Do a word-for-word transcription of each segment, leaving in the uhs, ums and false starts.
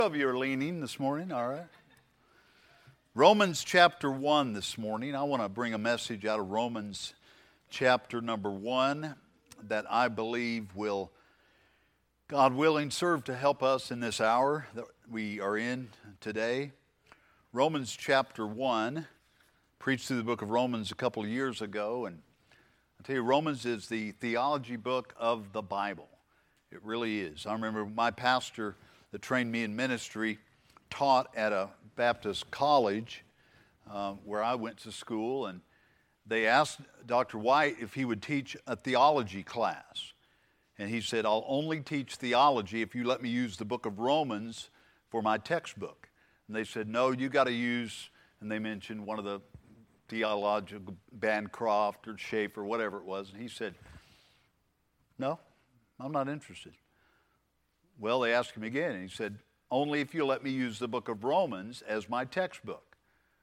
Of you are leaning this morning, all right. Romans chapter one this morning. I want to bring a message out of Romans chapter number one that I believe will, God willing, serve to help us in this hour that we are in today. Romans chapter one, preached through the book of Romans a couple of years ago, and I tell you, Romans is the theology book of the Bible. It really is. I remember my pastor that trained me in ministry taught at a Baptist college uh, where I went to school, and they asked Doctor White if he would teach a theology class. And he said, I'll only teach theology if you let me use the book of Romans for my textbook. And they said, no, you got to use, and they mentioned one of the theological, Bancroft or Schaeffer, whatever it was. And he said, no, I'm not interested. Well, they asked him again, and he said, only if you let me use the book of Romans as my textbook.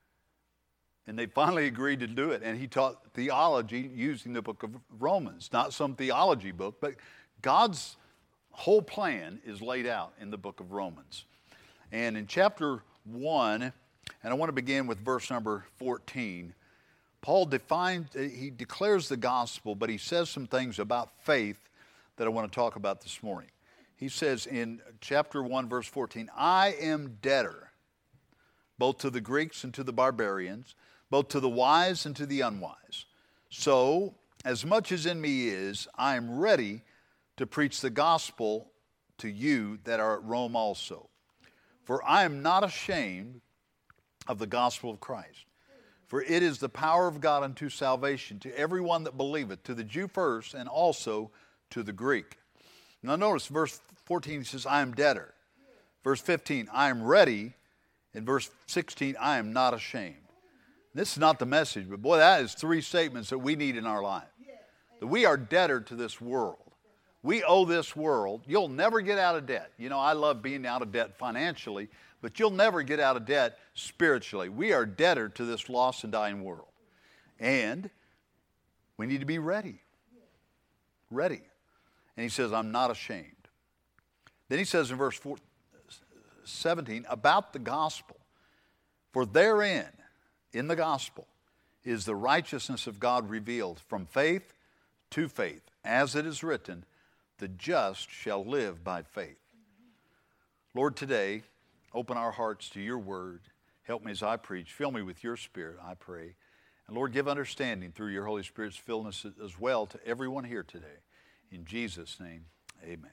And they finally agreed to do it, and he taught theology using the book of Romans, not some theology book, but God's whole plan is laid out in the book of Romans. And in chapter one, and I want to begin with verse number fourteen, Paul defines, he declares the gospel, but he says some things about faith that I want to talk about this morning. He says in chapter one, verse fourteen, I am debtor, both to the Greeks and to the barbarians, both to the wise and to the unwise. So, as much as in me is, I am ready to preach the gospel to you that are at Rome also. For I am not ashamed of the gospel of Christ. For it is the power of God unto salvation to everyone that believeth, to the Jew first, and also to the Greek. Now notice verse fourteen says, I am debtor. Verse fifteen, I am ready. And verse sixteen, I am not ashamed. This is not the message, but boy, that is three statements that we need in our life. That we are debtor to this world. We owe this world. You'll never get out of debt. You know, I love being out of debt financially, but you'll never get out of debt spiritually. We are debtor to this lost and dying world. And we need to be ready. Ready. And he says, I'm not ashamed. Then he says in verse seventeen, about the gospel. For therein, in the gospel, is the righteousness of God revealed from faith to faith. As it is written, the just shall live by faith. Lord, today, open our hearts to your word. Help me as I preach. Fill me with your spirit, I pray. And Lord, give understanding through your Holy Spirit's fullness as well to everyone here today. In Jesus' name, amen.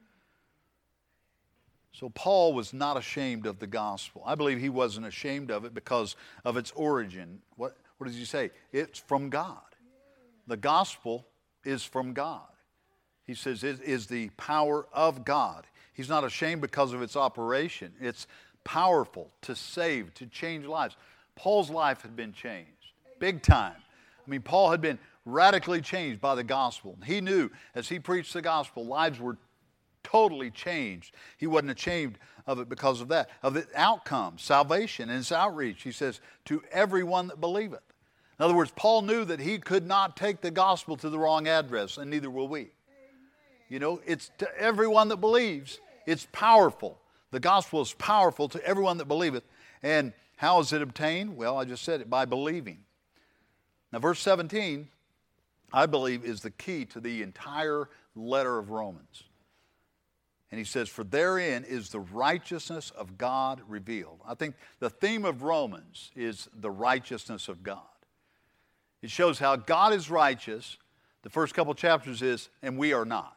So Paul was not ashamed of the gospel. I believe he wasn't ashamed of it because of its origin. What, what does he say? It's from God. The gospel is from God. He says it is the power of God. He's not ashamed because of its operation. It's powerful to save, to change lives. Paul's life had been changed, big time. I mean, Paul had been radically changed by the gospel. He knew as he preached the gospel, lives were totally changed. He wasn't ashamed of it because of that, of the outcome, salvation and its outreach. He says, to everyone that believeth. In other words, Paul knew that he could not take the gospel to the wrong address, and neither will we. Amen. You know, it's to everyone that believes. It's powerful. The gospel is powerful to everyone that believeth. And how is it obtained? Well, I just said it, by believing. Now, verse seventeen, I believe, is the key to the entire letter of Romans. And he says, for therein is the righteousness of God revealed. I think the theme of Romans is the righteousness of God. It shows how God is righteous. The first couple chapters is, and we are not.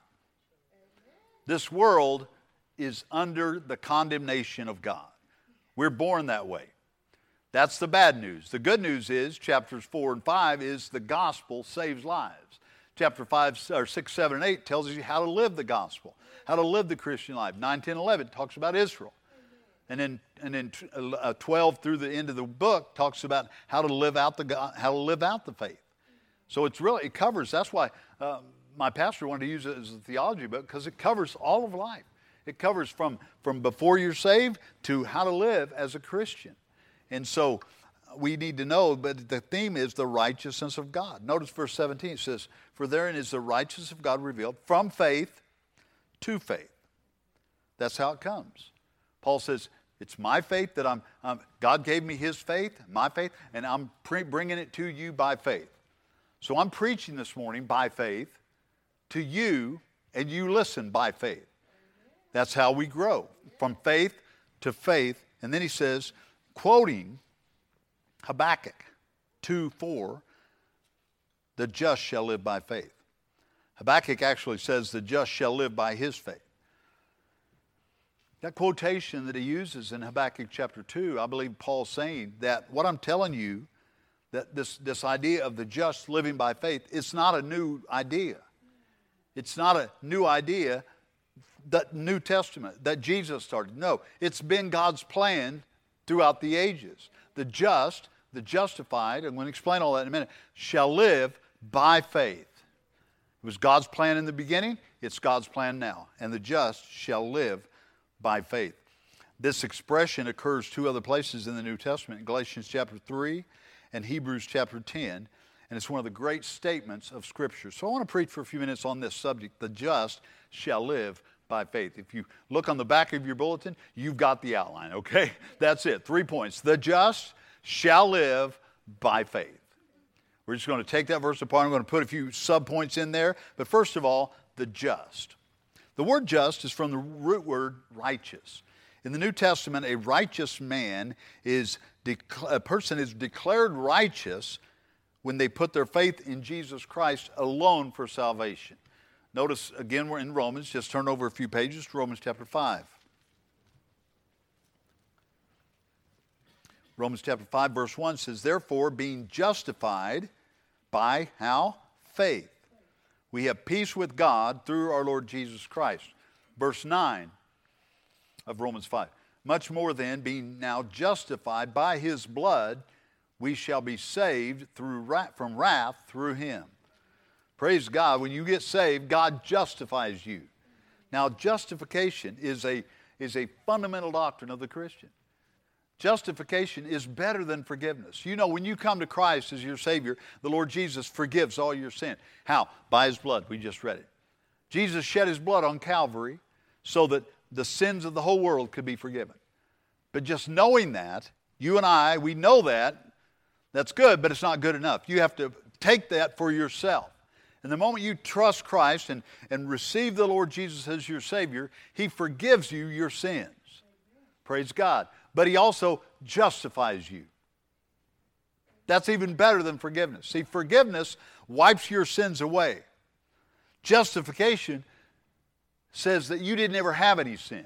This world is under the condemnation of God. We're born that way. That's the bad news. The good news is, chapters four and five, is the gospel saves lives. Chapter five, or six, seven, and eight tells you how to live the gospel, how to live the Christian life. nine, ten, eleven talks about Israel. And then, and then uh, twelve through the end of the book talks about how to live out the how to live out the faith. So it's really, it covers, that's why uh, my pastor wanted to use it as a theology book, because it covers all of life. It covers from, from before you're saved to how to live as a Christian. And so we need to know, but the theme is the righteousness of God. Notice verse seventeen, it says, for therein is the righteousness of God revealed from faith to faith. That's how it comes. Paul says, it's my faith that I'm, I'm God gave me his faith, my faith, and I'm pre- bringing it to you by faith. So I'm preaching this morning by faith to you, and you listen by faith. That's how we grow, from faith to faith. And then he says, quoting Habakkuk two four, the just shall live by faith. Habakkuk actually says the just shall live by his faith. That quotation that he uses in Habakkuk chapter two, I believe Paul's saying that what I'm telling you, that this, this idea of the just living by faith, it's not a new idea. It's not a new idea, that New Testament, that Jesus started. No, it's been God's plan throughout the ages. The just, the justified, I'm going to explain all that in a minute, shall live by faith. It was God's plan in the beginning, it's God's plan now. And the just shall live by faith. This expression occurs two other places in the New Testament, in Galatians chapter three and Hebrews chapter ten, and it's one of the great statements of Scripture. So I want to preach for a few minutes on this subject, the just shall live by faith. If you look on the back of your bulletin, you've got the outline, okay? That's it, three points. The just shall live by faith. We're just going to take that verse apart. I'm going to put a few subpoints in there, but first of all, the just. The word just is from the root word righteous. In the New Testament, a righteous man is, a person is declared righteous when they put their faith in Jesus Christ alone for salvation. Notice, again, we're in Romans. Just turn over a few pages to Romans chapter five. Romans chapter five, verse one says, therefore, being justified by, how? Faith. We have peace with God through our Lord Jesus Christ. Verse nine of Romans five. Much more then, being now justified by his blood, we shall be saved through wrath, from wrath through him. Praise God. When you get saved, God justifies you. Now, justification is a, is a fundamental doctrine of the Christian. Justification is better than forgiveness. You know, when you come to Christ as your Savior, the Lord Jesus forgives all your sin. How? By his blood. We just read it. Jesus shed his blood on Calvary so that the sins of the whole world could be forgiven. But just knowing that, you and I, we know that, that's good, but it's not good enough. You have to take that for yourself. And the moment you trust Christ and, and receive the Lord Jesus as your Savior, he forgives you your sins. Praise God. But he also justifies you. That's even better than forgiveness. See, forgiveness wipes your sins away. Justification says that you didn't ever have any sins.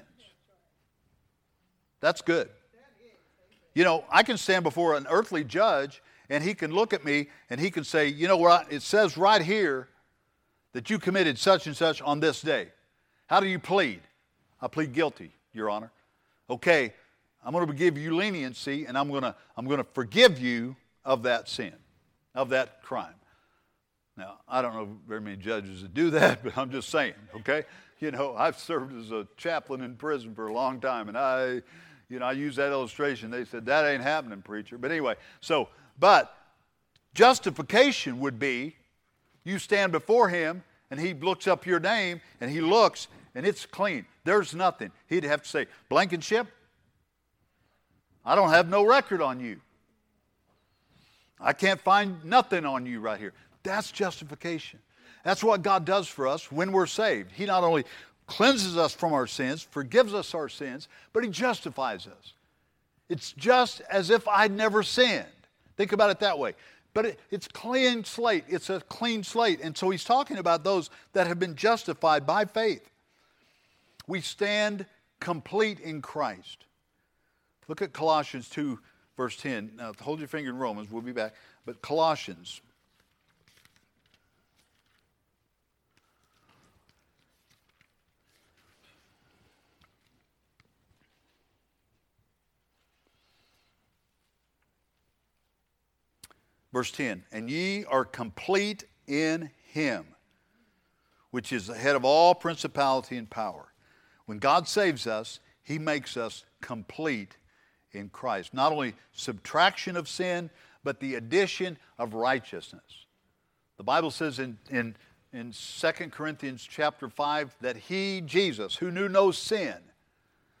That's good. You know, I can stand before an earthly judge and he can look at me and he can say, you know what, it says right here that you committed such and such on this day. How do you plead? I plead guilty, Your Honor. Okay, I'm going to give you leniency, and I'm going to I'm going to forgive you of that sin, of that crime. Now, I don't know very many judges that do that, but I'm just saying, okay? You know, I've served as a chaplain in prison for a long time, and I, you know, I use that illustration. They said, that ain't happening, preacher. But anyway, so, but justification would be you stand before him, and he looks up your name, and he looks, and it's clean. There's nothing. He'd have to say, Blankenship, I don't have no record on you. I can't find nothing on you right here. That's justification. That's what God does for us when we're saved. He not only cleanses us from our sins, forgives us our sins, but he justifies us. It's just as if I'd never sinned. Think about it that way. But it, it's clean slate. It's a clean slate. And so he's talking about those that have been justified by faith. We stand complete in Christ. Look at Colossians two, verse ten. Now, hold your finger in Romans. We'll be back. But Colossians. Verse ten. And ye are complete in him, which is the head of all principality and power. When God saves us, he makes us complete in Christ. Not only subtraction of sin, but the addition of righteousness. The Bible says in, in, in Second Corinthians chapter five that he, Jesus, who knew no sin,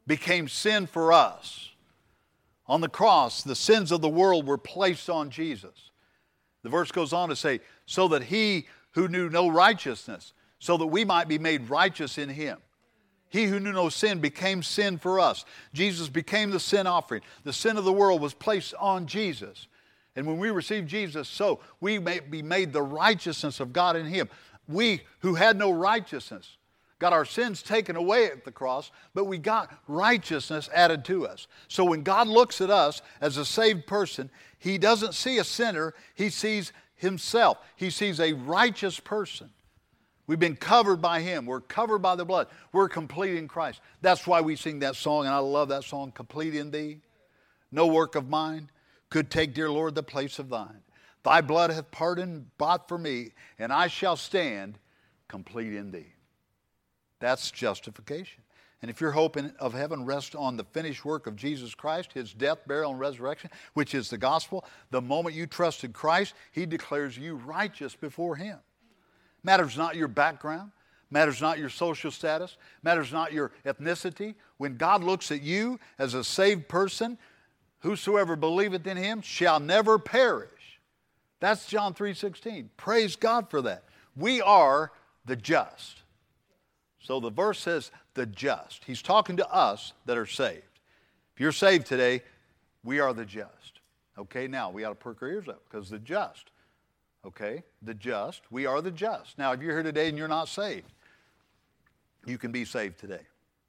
became sin for us. On the cross, the sins of the world were placed on Jesus. The verse goes on to say, so that he who knew no righteousness, so that we might be made righteous in him. He who knew no sin became sin for us. Jesus became the sin offering. The sin of the world was placed on Jesus. And when we receive Jesus, so we may be made the righteousness of God in him. We who had no righteousness got our sins taken away at the cross, but we got righteousness added to us. So when God looks at us as a saved person, he doesn't see a sinner, he sees himself. He sees a righteous person. We've been covered by him. We're covered by the blood. We're complete in Christ. That's why we sing that song, and I love that song, Complete in Thee. No work of mine could take, dear Lord, the place of thine. Thy blood hath pardon bought for me, and I shall stand complete in thee. That's justification. And if your hope in, of heaven rests on the finished work of Jesus Christ, his death, burial, and resurrection, which is the gospel, the moment you trusted Christ, he declares you righteous before him. Matters not your background, matters not your social status, matters not your ethnicity. When God looks at you as a saved person, whosoever believeth in him shall never perish. That's John three sixteen. Praise God for that. We are the just. So the verse says the just. He's talking to us that are saved. If you're saved today, we are the just. Okay, now we got to perk our ears up because the just. Okay, the just. We are the just. Now, if you're here today and you're not saved, you can be saved today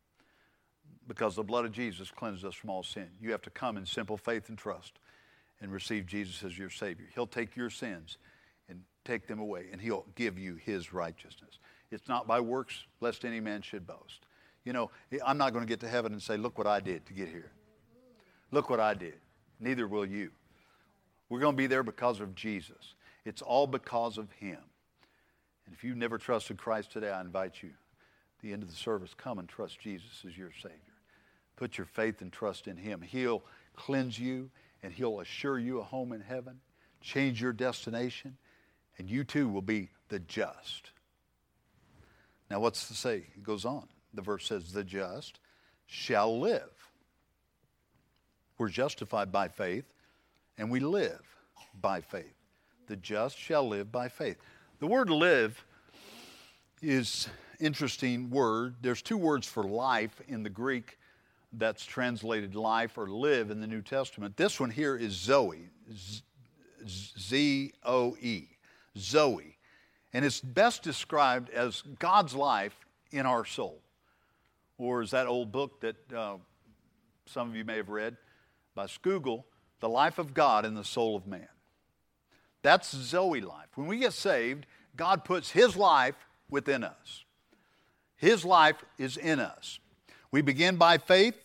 because the blood of Jesus cleanses us from all sin. You have to come in simple faith and trust and receive Jesus as your Savior. He'll take your sins and take them away, and he'll give you his righteousness. It's not by works, lest any man should boast. You know, I'm not going to get to heaven and say, look what I did to get here. Look what I did. Neither will you. We're going to be there because of Jesus. It's all because of him. And if you've never trusted Christ today, I invite you, at the end of the service, come and trust Jesus as your Savior. Put your faith and trust in him. He'll cleanse you, and he'll assure you a home in heaven, change your destination, and you too will be the just. Now what's to say? It goes on. The verse says, the just shall live. We're justified by faith, and we live by faith. The just shall live by faith. The word live is an interesting word. There's two words for life in the Greek that's translated life or live in the New Testament. This one here is Zoe, Z O E, Zoe. And it's best described as God's life in our soul. Or as that old book that uh, some of you may have read by Scougal, The Life of God in the Soul of Man. That's Zoe life. When we get saved, God puts his life within us. His life is in us. We begin by faith.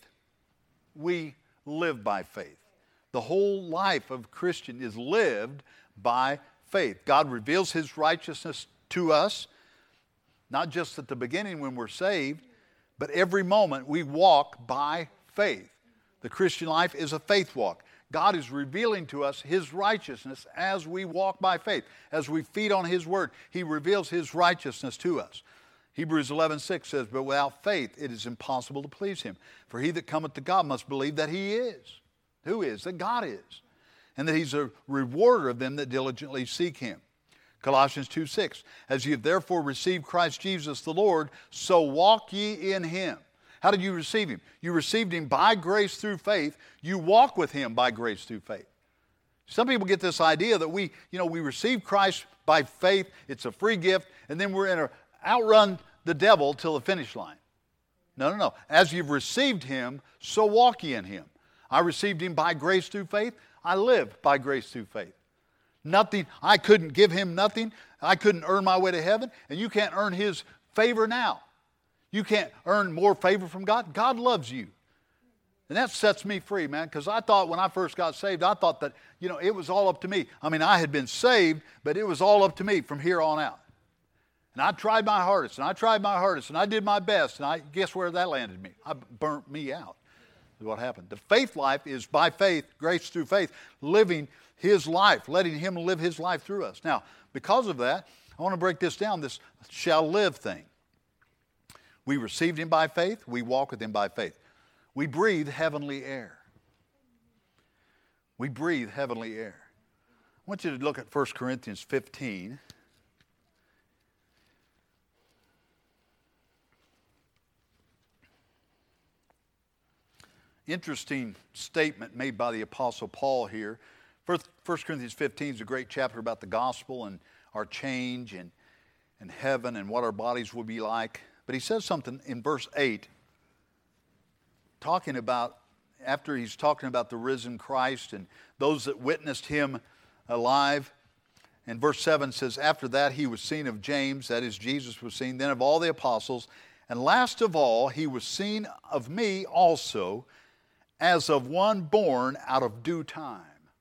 We live by faith. The whole life of a Christian is lived by faith. God reveals his righteousness to us, not just at the beginning when we're saved, but every moment we walk by faith. The Christian life is a faith walk. God is revealing to us his righteousness as we walk by faith. As we feed on his word, he reveals his righteousness to us. Hebrews eleven six says, but without faith it is impossible to please him. For he that cometh to God must believe that he is. Who is? That God is. And that he's a rewarder of them that diligently seek him. Colossians two six, as ye have therefore received Christ Jesus the Lord, so walk ye in him. How did you receive him? You received him by grace through faith. You walk with him by grace through faith. Some people get this idea that we, you know, we receive Christ by faith. It's a free gift. And then we're in a outrun the devil till the finish line. No, no, no. As you've received him, so walk ye in him. I received him by grace through faith. I live by grace through faith. Nothing, I couldn't give him nothing. I couldn't earn my way to heaven. And you can't earn his favor now. You can't earn more favor from God. God loves you. And that sets me free, man, because I thought when I first got saved, I thought that, you know, it was all up to me. I mean, I had been saved, but it was all up to me from here on out. And I tried my hardest, and I tried my hardest, and I did my best, and I guess where that landed me? I burnt me out is what happened. The faith life is by faith, grace through faith, living his life, letting him live his life through us. Now, because of that, I want to break this down, this shall live thing. We received him by faith. We walk with him by faith. We breathe heavenly air. We breathe heavenly air. I want you to look at First Corinthians fifteen. Interesting statement made by the Apostle Paul here. First Corinthians fifteen is a great chapter about the gospel and our change and, and heaven and what our bodies will be like. But he says something in verse eight, talking about, after he's talking about the risen Christ and those that witnessed him alive. And verse seven says, after that he was seen of James, that is, Jesus was seen, then of all the apostles, and last of all he was seen of me also, as of one born out of due time.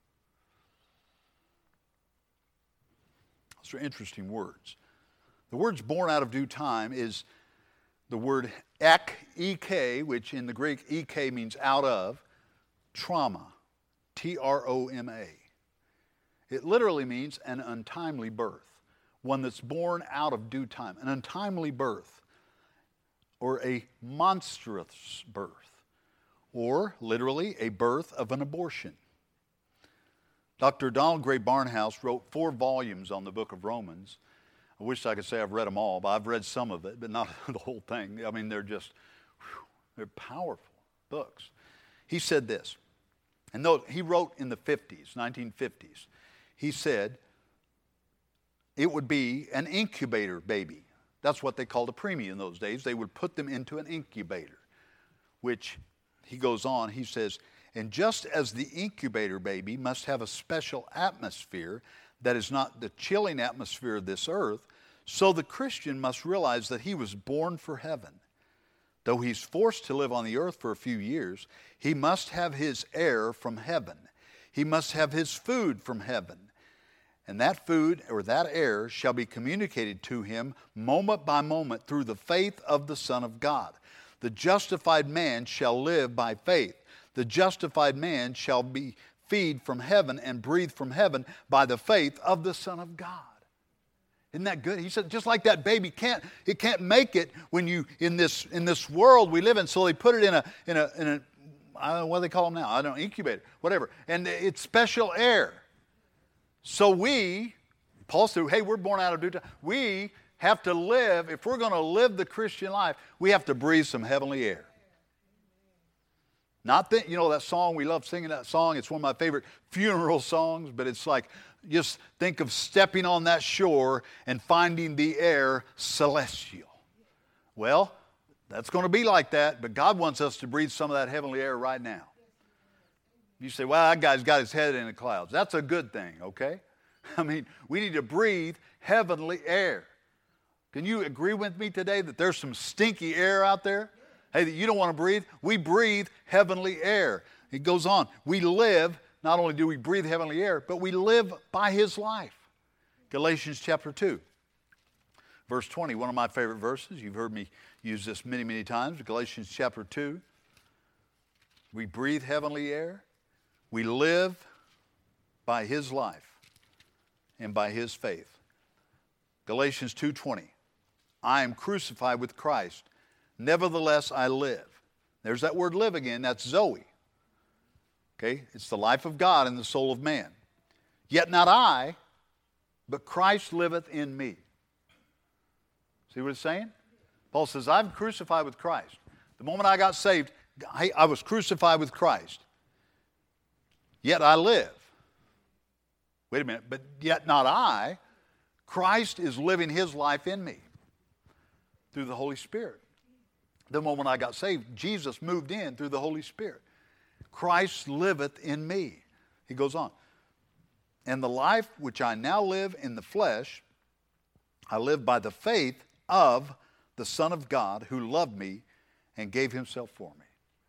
Those are interesting words. The words born out of due time is the word ek, E K, which in the Greek, E K means out of, trauma, T R O M A. It literally means an untimely birth, one that's born out of due time, an untimely birth, or a monstrous birth, or literally a birth of an abortion. Doctor Donald Gray Barnhouse wrote four volumes on the book of Romans. I wish I could say I've read them all, but I've read some of it, but not the whole thing. I mean, they're just, whew, they're powerful books. He said this, and though he wrote in the fifties, nineteen fifties, he said it would be an incubator baby. That's what they called a preemie in those days. They would put them into an incubator, which he goes on, he says, and just as the incubator baby must have a special atmosphere that is not the chilling atmosphere of this earth, so the Christian must realize that he was born for heaven. Though he's forced to live on the earth for a few years, he must have his air from heaven. He must have his food from heaven. And that food or that air shall be communicated to him moment by moment through the faith of the Son of God. The justified man shall live by faith. The justified man shall be feed from heaven and breathe from heaven by the faith of the Son of God. Isn't that good? He said, just like that baby can't, it can't make it when you in this in this world we live in. So they put it in a in a in a I don't know what they call them now. I don't know, incubator, whatever. And it's special air. So we, Paul said, hey, we're born out of due time. We have to live, if we're going to live the Christian life, we have to breathe some heavenly air. Not that, you know, that song, we love singing that song. It's one of my favorite funeral songs, but it's like, just think of stepping on that shore and finding the air celestial. Well, that's going to be like that, but God wants us to breathe some of that heavenly air right now. You say, well, that guy's got his head in the clouds. That's a good thing, okay? I mean, we need to breathe heavenly air. Can you agree with me today that there's some stinky air out there? Hey, that you don't want to breathe? We breathe heavenly air. It goes on. We live, not only do we breathe heavenly air, but we live by His life. Galatians chapter two, verse twenty, one of my favorite verses. You've heard me use this many, many times. Galatians chapter two. We breathe heavenly air. We live by His life and by His faith. Galatians two twenty. I am crucified with Christ. Nevertheless, I live. There's that word live again. That's Zoe. Okay? It's the life of God in the soul of man. Yet not I, but Christ liveth in me. See what it's saying? Paul says, I'm crucified with Christ. The moment I got saved, I, I was crucified with Christ. Yet I live. Wait a minute. But yet not I. Christ is living His life in me through the Holy Spirit. The moment I got saved, Jesus moved in through the Holy Spirit. Christ liveth in me. He goes on. And the life which I now live in the flesh, I live by the faith of the Son of God who loved me and gave Himself for me.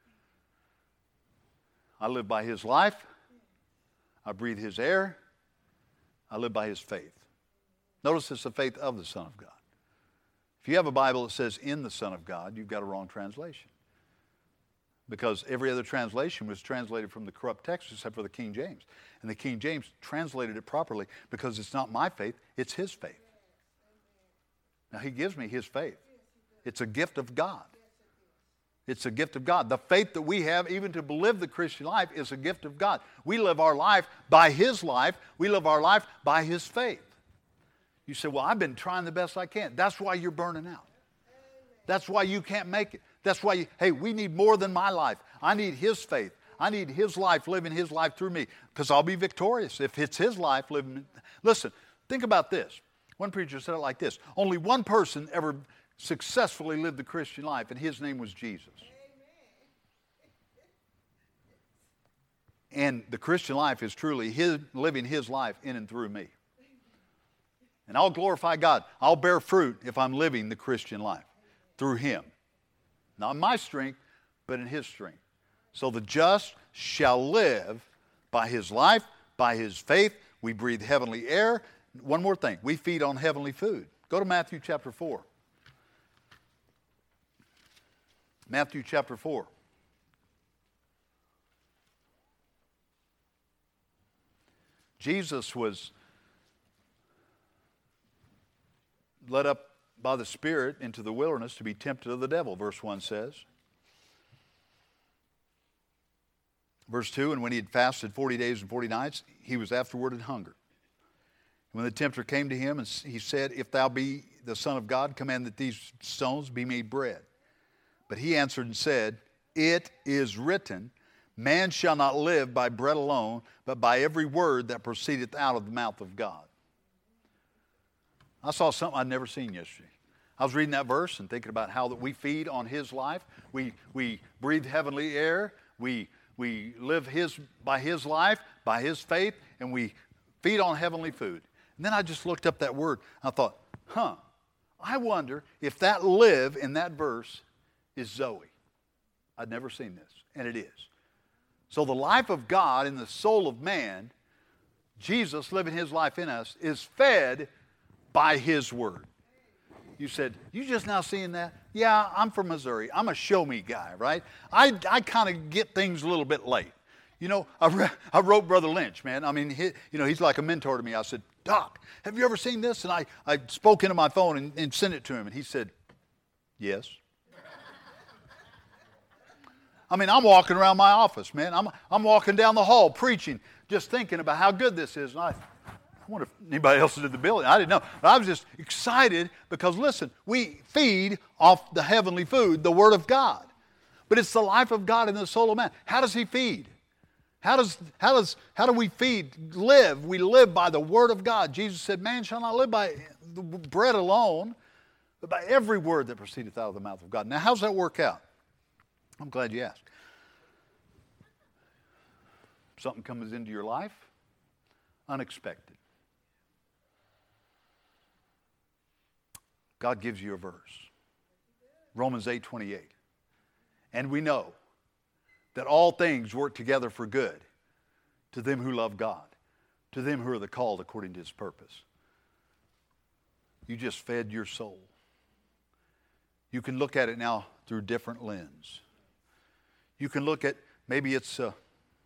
I live by His life. I breathe His air. I live by His faith. Notice it's the faith of the Son of God. If you have a Bible that says in the Son of God, you've got a wrong translation. Because every other translation was translated from the corrupt text except for the King James. And the King James translated it properly because it's not my faith, it's His faith. Now He gives me His faith. It's a gift of God. It's a gift of God. The faith that we have, even to live the Christian life, is a gift of God. We live our life by His life. We live our life by His faith. You say, well, I've been trying the best I can. That's why you're burning out. That's why you can't make it. That's why, you, hey, we need more than my life. I need His faith. I need His life, living His life through me, because I'll be victorious if it's His life living. Listen, think about this. One preacher said it like this. Only one person ever successfully lived the Christian life, and his name was Jesus. And the Christian life is truly his, living His life in and through me. And I'll glorify God. I'll bear fruit if I'm living the Christian life through Him. Not in my strength, but in His strength. So the just shall live by his life, by his faith. We breathe heavenly air. One more thing. We feed on heavenly food. Go to Matthew chapter four. Matthew chapter four. Jesus was led up by the Spirit into the wilderness to be tempted of the devil, verse one says. Verse two, and when he had fasted forty days and forty nights, he was afterward in hunger. When the tempter came to him, and he said, if thou be the Son of God, command that these stones be made bread. But he answered and said, it is written, man shall not live by bread alone, but by every word that proceedeth out of the mouth of God. I saw something I'd never seen yesterday. I was reading that verse and thinking about how that we feed on His life. We, we breathe heavenly air. We, we live his, by His life, by His faith, and we feed on heavenly food. And then I just looked up that word. I thought, huh, I wonder if that live in that verse is Zoe. I'd never seen this, and it is. So the life of God in the soul of man, Jesus living His life in us, is fed by His word. You said, you just now seeing that? Yeah, I'm from Missouri. I'm a show-me guy, right? I, I kind of get things a little bit late. You know, I, re- I wrote Brother Lynch, man. I mean, he, you know, he's like a mentor to me. I said, Doc, have you ever seen this? And I, I spoke into my phone and, and sent it to him. And he said, yes. I mean, I'm walking around my office, man. I'm, I'm walking down the hall preaching, just thinking about how good this is. And I, I wonder if anybody else is in the building. I didn't know. But I was just excited because, listen, we feed off the heavenly food, the Word of God. But it's the life of God in the soul of man. How does He feed? How does, how does, how do we feed, live? We live by the Word of God. Jesus said, man shall not live by the bread alone, but by every word that proceedeth out of the mouth of God. Now, how does that work out? I'm glad you asked. Something comes into your life, unexpected. God gives you a verse. Romans eight twenty-eight. And we know that all things work together for good to them who love God, to them who are the called according to His purpose. You just fed your soul. You can look at it now through different lens. You can look at, maybe it's a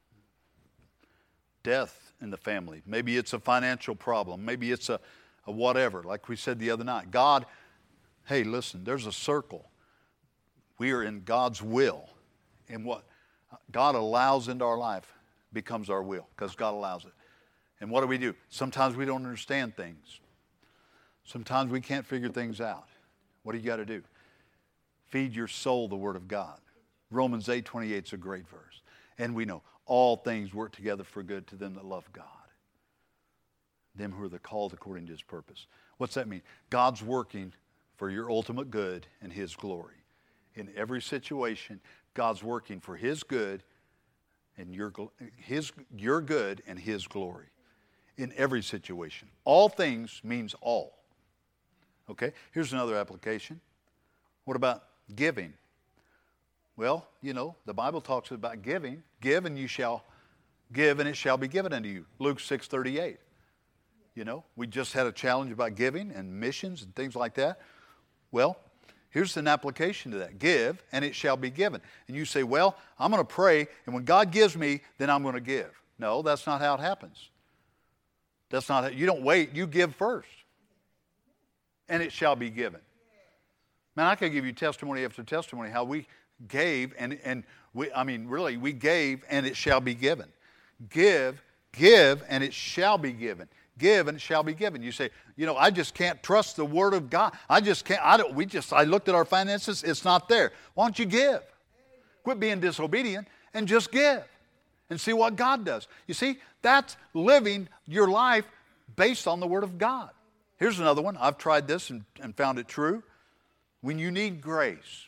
death in the family. Maybe it's a financial problem. Maybe it's a, a whatever, like we said the other night. God, hey, listen, there's a circle. We are in God's will. And what God allows into our life becomes our will, because God allows it. And what do we do? Sometimes we don't understand things. Sometimes we can't figure things out. What do you got to do? Feed your soul the Word of God. Romans eight twenty-eight is a great verse. And we know all things work together for good to them that love God, them who are the called according to His purpose. What's that mean? God's working for your ultimate good and His glory. In every situation, God's working for His good and your, his, your good and His glory. In every situation. All things means all. Okay, here's another application. What about giving? Well, you know, the Bible talks about giving. Give and you shall give and it shall be given unto you. Luke six thirty-eight. You know, we just had a challenge about giving and missions and things like that. Well, here's an application to that. Give, and it shall be given. And you say, well, I'm going to pray, and when God gives me, then I'm going to give. No, that's not how it happens. That's not how, you don't wait, you give first. And it shall be given. Man, I could give you testimony after testimony how we gave, and, and we, I mean, really, we gave, and it shall be given. Give, give, and it shall be given. Give, and it shall be given. You say, you know, I just can't trust the Word of God. I just can't, I don't, we just, I looked at our finances, it's not there. Why don't you give? Quit being disobedient and just give and see what God does. You see, that's living your life based on the Word of God. Here's another one. I've tried this and, and found it true. When you need grace,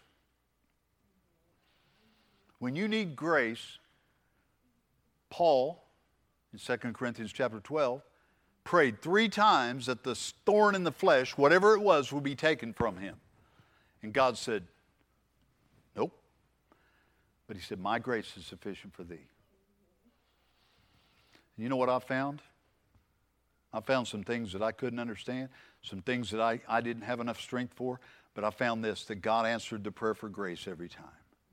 when you need grace, Paul, in Second Corinthians chapter twelve, prayed three times that the thorn in the flesh, whatever it was, would be taken from him. And God said, nope. But he said, my grace is sufficient for thee. And you know what I found? I found some things that I couldn't understand, some things that I, I didn't have enough strength for, but I found this, that God answered the prayer for grace every time.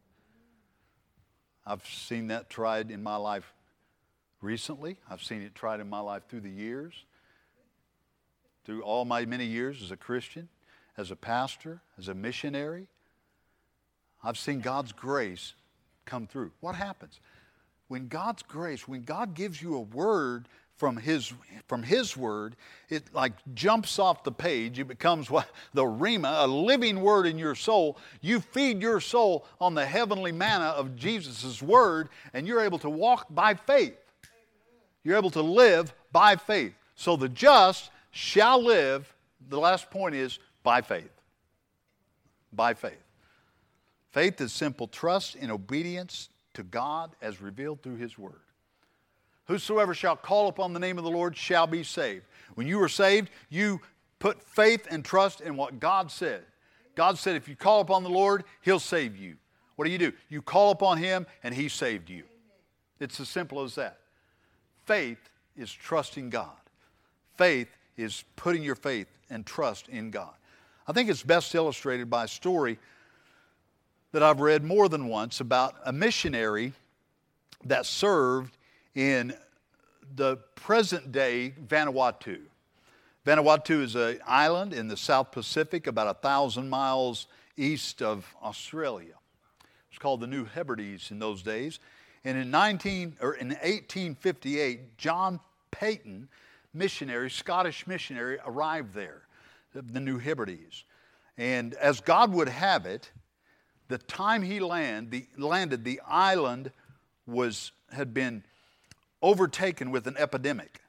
I've seen that tried in my life recently. I've seen it tried in my life through the years, through all my many years as a Christian, as a pastor, as a missionary. I've seen God's grace come through. What happens? When God's grace, when God gives you a word from His, from His Word, it like jumps off the page. It becomes what, the rhema, a living word in your soul. You feed your soul on the heavenly manna of Jesus' Word, and you're able to walk by faith. You're able to live by faith. So the just shall live, the last point is, by faith. By faith. Faith is simple trust in obedience to God as revealed through His Word. Whosoever shall call upon the name of the Lord shall be saved. When you were saved, you put faith and trust in what God said. God said if you call upon the Lord, He'll save you. What do you do? You call upon Him and He saved you. It's as simple as that. Faith is trusting God. Faith is putting your faith and trust in God. I think it's best illustrated by a story that I've read more than once about a missionary that served in the present-day Vanuatu. Vanuatu is an island in the South Pacific, about a thousand miles east of Australia. It's called the New Hebrides in those days. And in nineteen or in eighteen fifty-eight, John Paton, missionary, Scottish missionary, arrived there, the New Hebrides. And as God would have it, the time he land, the, landed, the island was had been overtaken with an epidemic.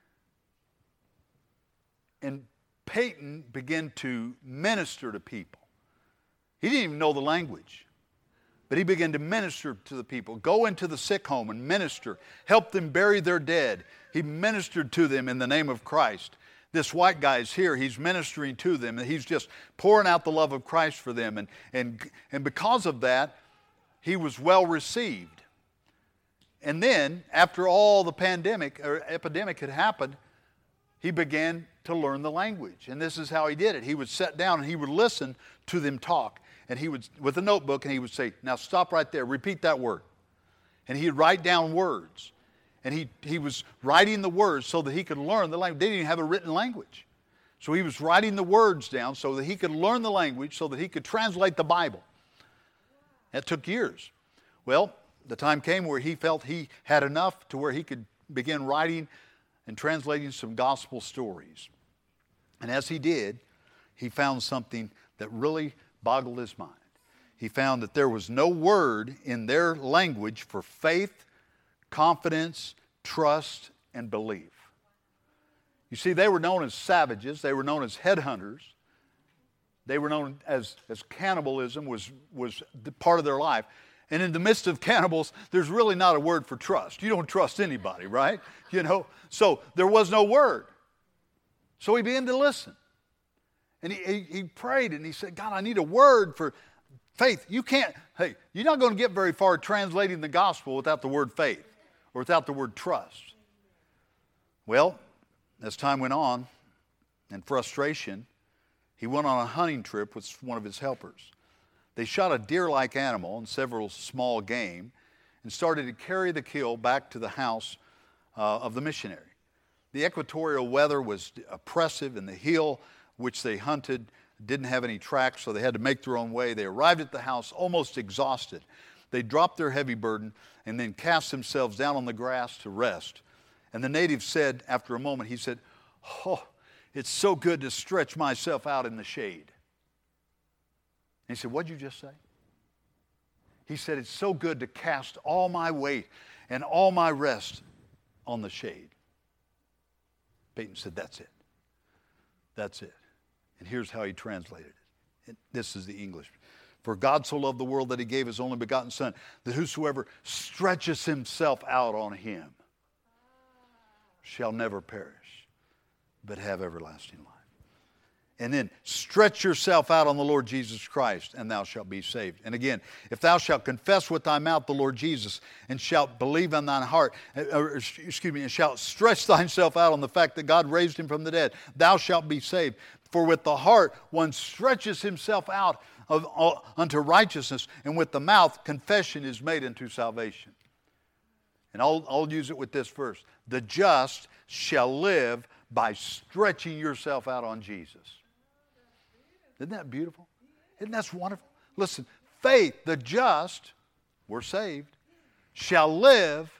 And Paton began to minister to people. He didn't even know the language, but he began to minister to the people. Go into the sick home and minister. Help them bury their dead. He ministered to them in the name of Christ. This white guy is here. He's ministering to them, and he's just pouring out the love of Christ for them. And, and, and because of that, he was well received. And then, after all the pandemic or epidemic had happened, he began to learn the language. And this is how he did it. He would sit down and he would listen to them talk. And he would, with a notebook, and he would say, now stop right there, repeat that word. And he'd write down words. And he, he was writing the words so that he could learn the language. They didn't even have a written language. So he was writing the words down so that he could learn the language, so that he could translate the Bible. That took years. Well, the time came where he felt he had enough to where he could begin writing and translating some gospel stories. And as he did, he found something that really boggled his mind. He found that there was no word in their language for faith, confidence, trust, and belief. You see, they were known as savages. They were known as headhunters. They were known as, as cannibalism was, was part of their life. And in the midst of cannibals, there's really not a word for trust. You don't trust anybody, right? You know, so there was no word. So he began to listen. And he, he, he prayed and he said, God, I need a word for faith. You can't, hey, you're not going to get very far translating the gospel without the word faith or without the word trust. Well, as time went on, in frustration, he went on a hunting trip with one of his helpers. They shot a deer-like animal and several small game and started to carry the kill back to the house uh, of the missionary. The equatorial weather was oppressive, and the hill which they hunted didn't have any tracks, so they had to make their own way. They arrived at the house almost exhausted. They dropped their heavy burden and then cast themselves down on the grass to rest. And the native said, after a moment, he said, "Oh, it's so good to stretch myself out in the shade." And he said, "What'd you just say?" He said, "It's so good to cast all my weight and all my rest on the shade." Peyton said, "That's it. That's it." And here's how he translated it. This is the English. "For God so loved the world that he gave his only begotten Son, that whosoever stretches himself out on him shall never perish, but have everlasting life." And then, "Stretch yourself out on the Lord Jesus Christ, and thou shalt be saved." And again, "If thou shalt confess with thy mouth the Lord Jesus, and shalt believe in thine heart," or, excuse me, "and shalt stretch thyself out on the fact that God raised him from the dead, thou shalt be saved. For with the heart one stretches himself out of, uh, unto righteousness, and with the mouth confession is made unto salvation." And I'll, I'll use it with this verse. "The just shall live by stretching yourself out on Jesus." Isn't that beautiful? Isn't that wonderful? Listen, faith, the just, we're saved, shall live.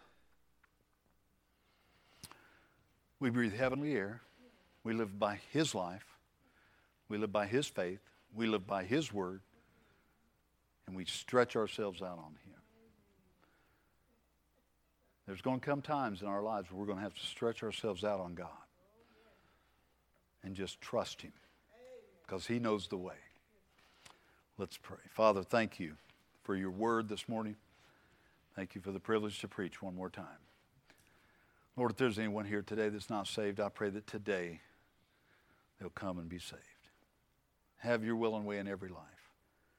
We breathe heavenly air. We live by his life. We live by his faith. We live by his word. And we stretch ourselves out on him. There's going to come times in our lives where we're going to have to stretch ourselves out on God and just trust him, because he knows the way. Let's pray. Father, thank you for your word this morning. Thank you for the privilege to preach one more time. Lord, if there's anyone here today that's not saved, I pray that today they'll come and be saved. Have your will and way in every life.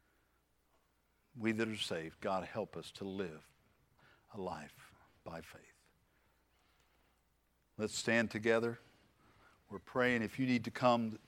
We that are saved, God, help us to live a life by faith. Let's stand together. We're praying. If you need to come